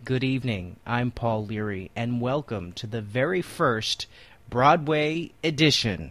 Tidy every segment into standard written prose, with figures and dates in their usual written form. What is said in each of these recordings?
good evening. I'm Paul Leary, and welcome to the very first Broadway edition.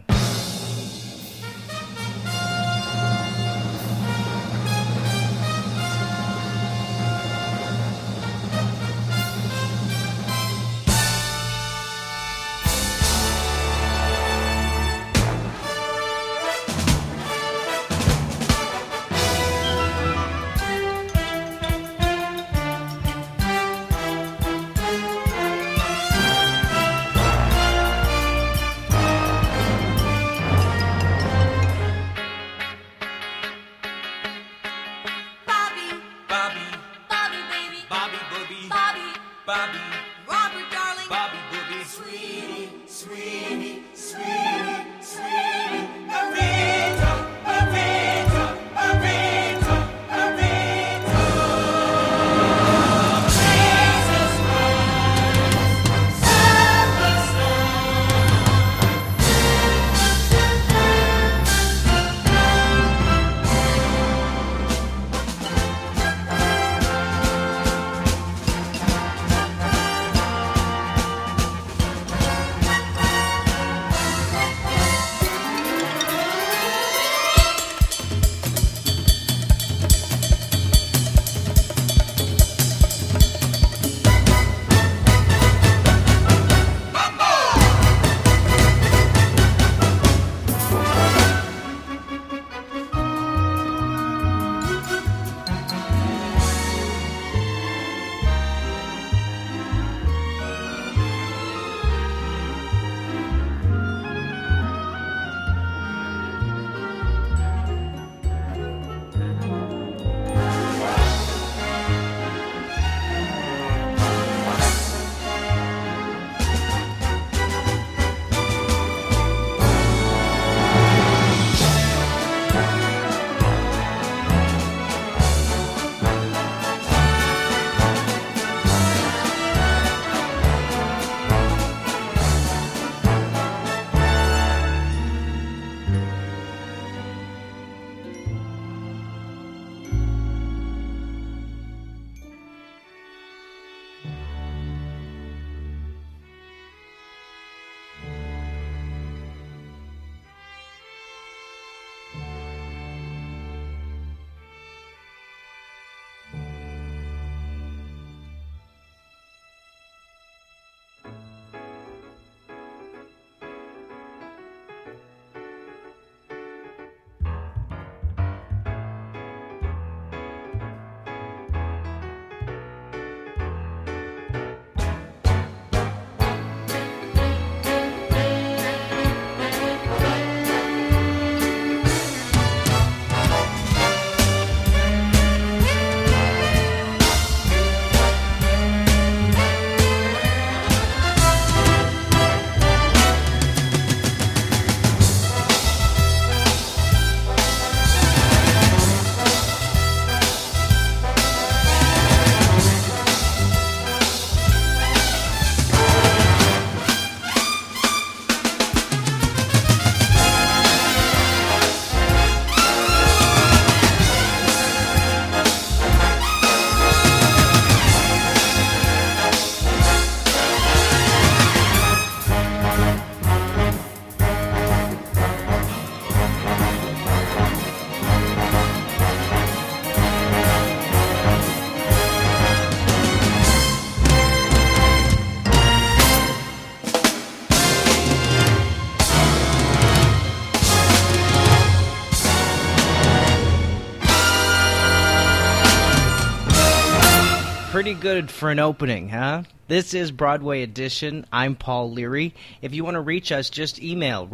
Pretty good for an opening, huh? This is Broadway Edition. I'm Paul Leary. If you want to reach us, just email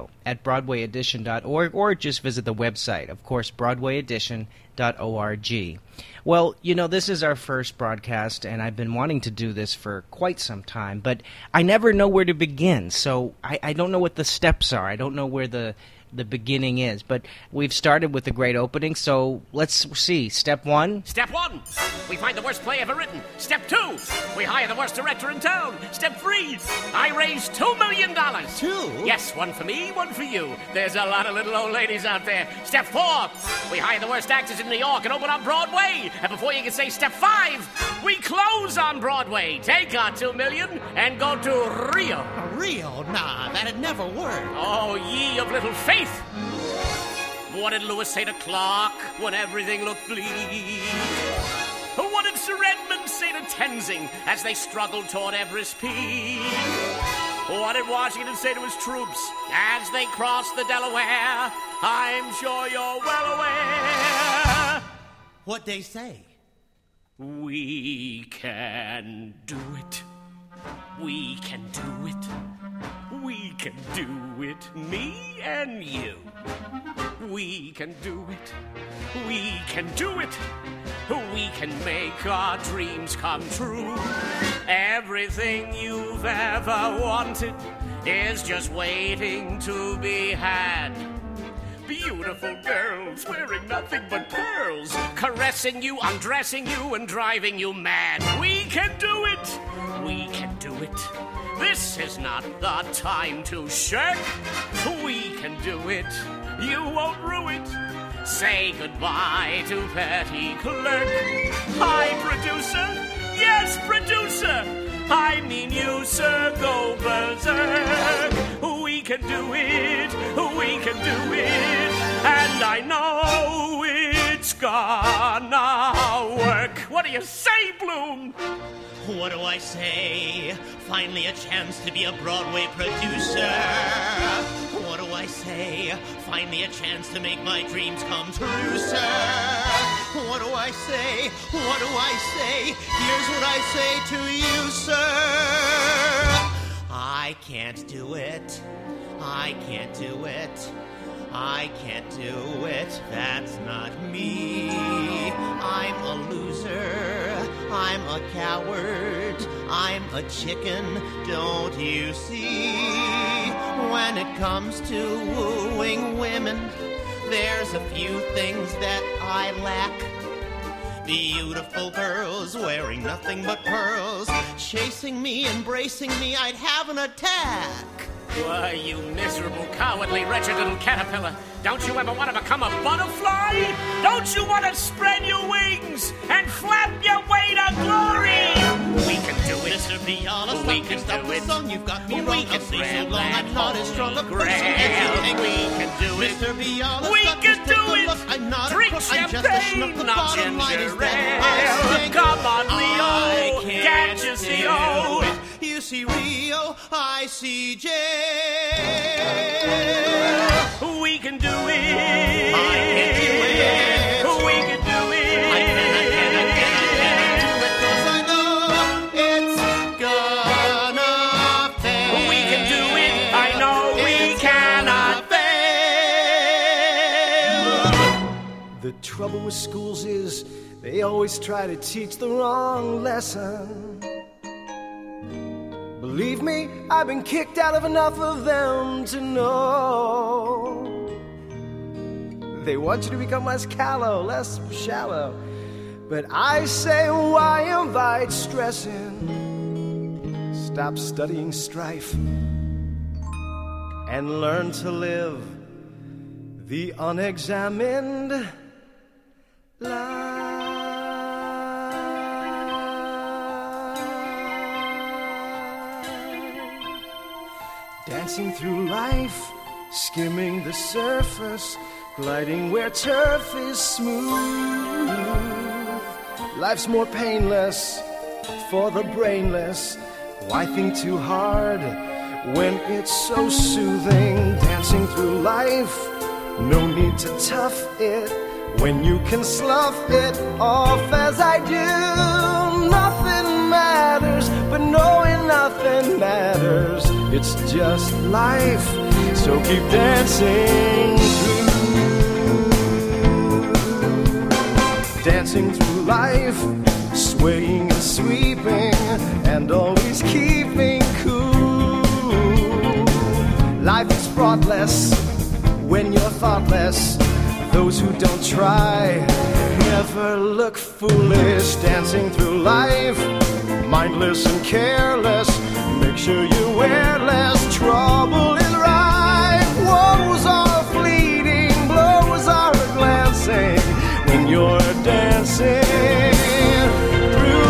radio@broadwayedition.org or just visit the website, of course, broadwayedition.org. Well, you know, this is our first broadcast, and I've been wanting to do this for quite some time, but I never know where to begin, so I don't know what the steps are. I don't know where the the beginning is. But we've started with a great opening, so let's see. Step 1. Step 1, we find the worst play ever written. Step 2, we hire the worst director in town. Step 3, I raise $2 million. 2? Yes, one for me, one for you. There's a lot of little old ladies out there. Step 4, we hire the worst actors in New York and open up Broadway. And before you can say step 5, we close on Broadway. Take our $2 million and go to Rio. Rio? Nah, that'd never work. Oh, ye of little faith! What did Lewis say to Clark when everything looked bleak? What did Sir Edmund say to Tenzing as they struggled toward Everest Peak? What did Washington say to his troops as they crossed the Delaware? I'm sure you're well aware. What'd they say? We can do it. We can do it. We can do it, me and you. We can do it. We can do it. We can make our dreams come true. Everything you've ever wanted is just waiting to be had. Beautiful girls wearing nothing but pearls, caressing you, undressing you, and driving you mad. We can do it. We can do it. This is not the time to shirk. We can do it. You won't rue it. Say goodbye to petty clerk. Hi, producer. Yes, producer. I mean you, sir. Go berserk. We can do it. We can do it. And I know it's gonna work. What do you say, Bloom? What do I say? Finally a chance to be a Broadway producer. What do I say? Finally a chance to make my dreams come true, sir. What do I say? What do I say? Here's what I say to you, sir. I can't do it. I can't do it. I can't do it. That's not me. I'm a loser. I'm a coward. I'm a chicken. Don't you see? When it comes to wooing women, there's a few things that I lack. Beautiful girls wearing nothing but pearls, chasing me, embracing me, I'd have an attack. Why, you miserable, cowardly, wretched little caterpillar. Don't you ever want to become a butterfly? Don't you want to spread your wings and flap your way to glory? We can do it. Mr. Bialas, we can stop do the it. song. You've got me We wrong. can I'll stay so grab long. that I'm not as strong a holy person as you grail. think. We can do it. Mr. Bialas, We stop, can just take do a it. look. I'm not Drink a crook. I'm just a schnook. champagne, The not bottom line is ginger that I ale. stink. Come on, Rio. I Can't you see, do oh? it. You see Rio, I see Jay. We can do it. I can do it. We can do it. I can do it 'cause I know it's gonna fail. We can do it. I know we cannot fail. The trouble with schools is they always try to teach the wrong lesson. Believe me, I've been kicked out of enough of them to know. They want you to become less callow, less shallow. But I say, why invite stressing? Stop studying strife and learn to live the unexamined life. Dancing through life, skimming the surface, gliding where turf is smooth. Life's more painless for the brainless. Why think too hard when it's so soothing? Dancing through life, no need to tough it when you can slough it off as I do. Nothing matters, but knowing nothing matters. It's just life, so keep dancing through. Dancing through life, swaying and sweeping, and always keeping cool. Life is fraughtless when you're thoughtless. Those who don't try never look foolish, dancing through life, mindless and careless. Make sure you wear less. Trouble is rife. Woes are fleeting, blows are glancing when you're dancing through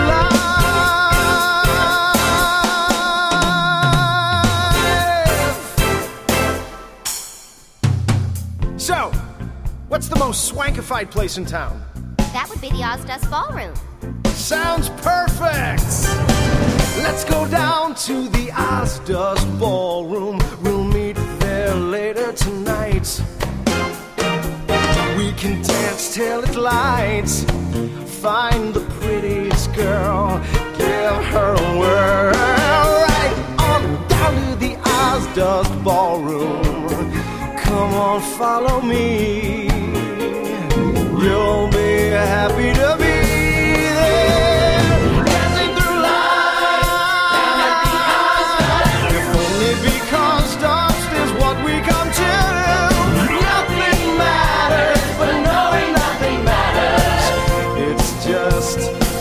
life. So, what's the most swankified place in town? That would be the Ozdust Ballroom. Sounds perfect! Let's go down to the Ozdust Ballroom. We'll meet there later tonight. We can dance till it lights. Find the prettiest girl, give her a whirl. Right on down to the Ozdust Ballroom. Come on, follow me. You'll be happy to be there, dancing through life. If only because dust is what we come to. Nothing matters, but knowing nothing matters. It's just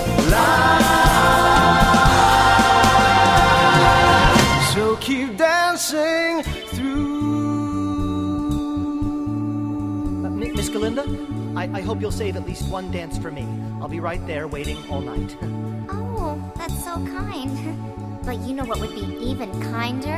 life. So keep dancing through. Miss Galinda? I hope you'll save at least one dance for me. I'll be right there waiting all night. Oh, that's so kind. But you know what would be even kinder?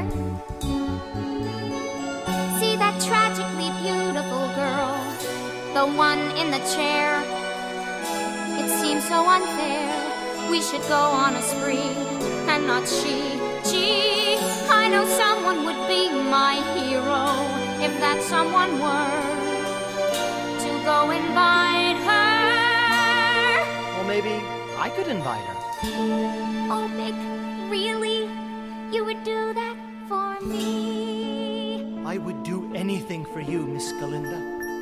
See that tragically beautiful girl, the one in the chair. It seems so unfair. We should go on a spree, and not she. Gee, I know someone would be my hero if that someone were go invite her. Well, maybe I could invite her. Oh, Mick, really? You would do that for me? I would do anything for you, Miss Galinda.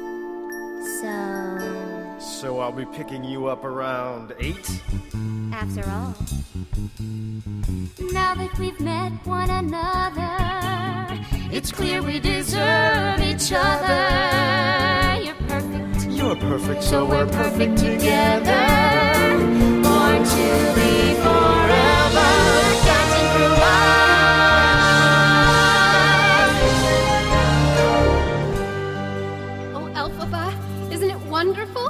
So I'll be picking you up around 8? After all. Now that we've met one another, it's clear we deserve each other. You're perfect. You're perfect, so we're perfect together. Born to be forever, dancing through life. Oh, Elphaba, isn't it wonderful?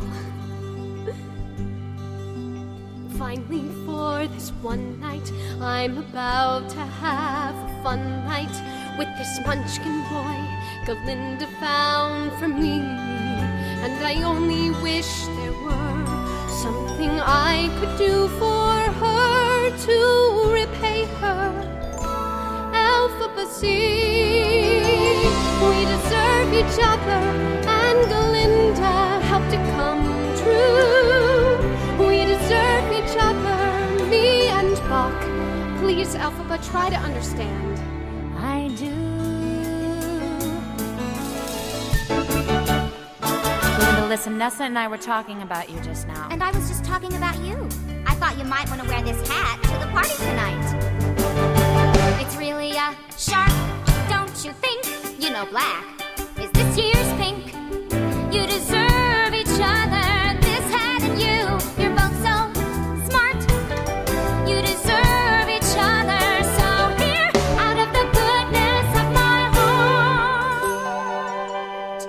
Finally, for this one night, I'm about to have a fun night with this munchkin boy Galinda found for me. And I only wish there were something I could do for her to repay her. Elphaba, see, we deserve each other, and Galinda helped it come true. We deserve each other, me and Bach. Please, Elphaba, try to understand. I do. Listen, Nessa and I were talking about you just now. And I was just talking about you. I thought you might want to wear this hat to the party tonight. It's really a shark, don't you think? You know black is this year's pink. You deserve each other, this hat and you. You're both so smart. You deserve each other, so here, out of the goodness of my heart.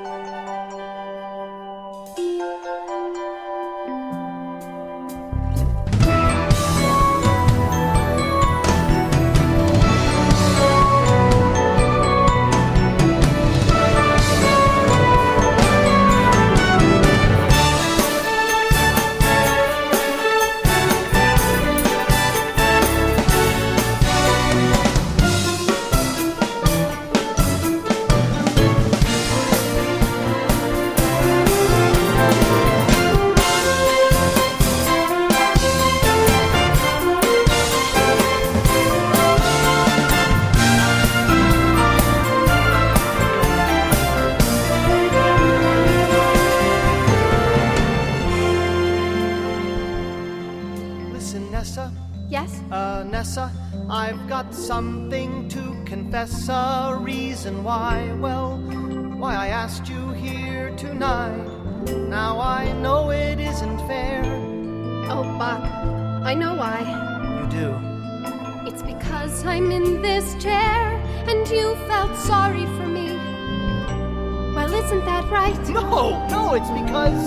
Nessa, I've got something to confess, a reason why, well, why I asked you here tonight. Now I know it isn't fair. Oh, Buck, I know why. You do. It's because I'm in this chair and you felt sorry for me. Well, isn't that right? No, it's because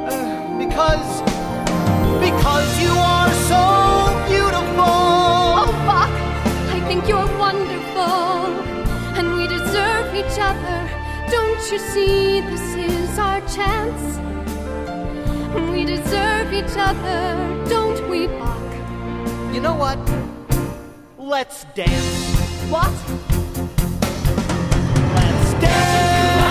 you are so beautiful. Oh, Buck, I think you're wonderful, and we deserve each other. Don't you see, this is our chance? We deserve each other, don't we, Buck? You know what? Let's dance. What? Let's dance.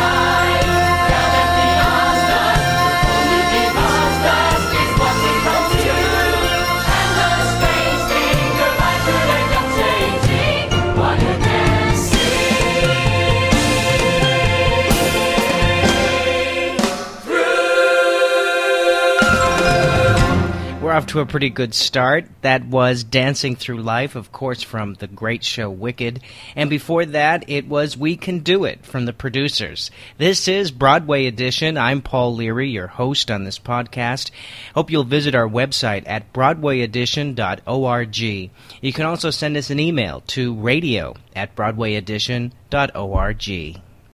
We're off to a pretty good start. That was Dancing Through Life, of course, from the great show Wicked. And before that, it was We Can Do It from the Producers. This is Broadway Edition. I'm Paul Leary, your host on this podcast. Hope you'll visit our website at broadwayedition.org. You can also send us an email to radio@broadwayedition.org.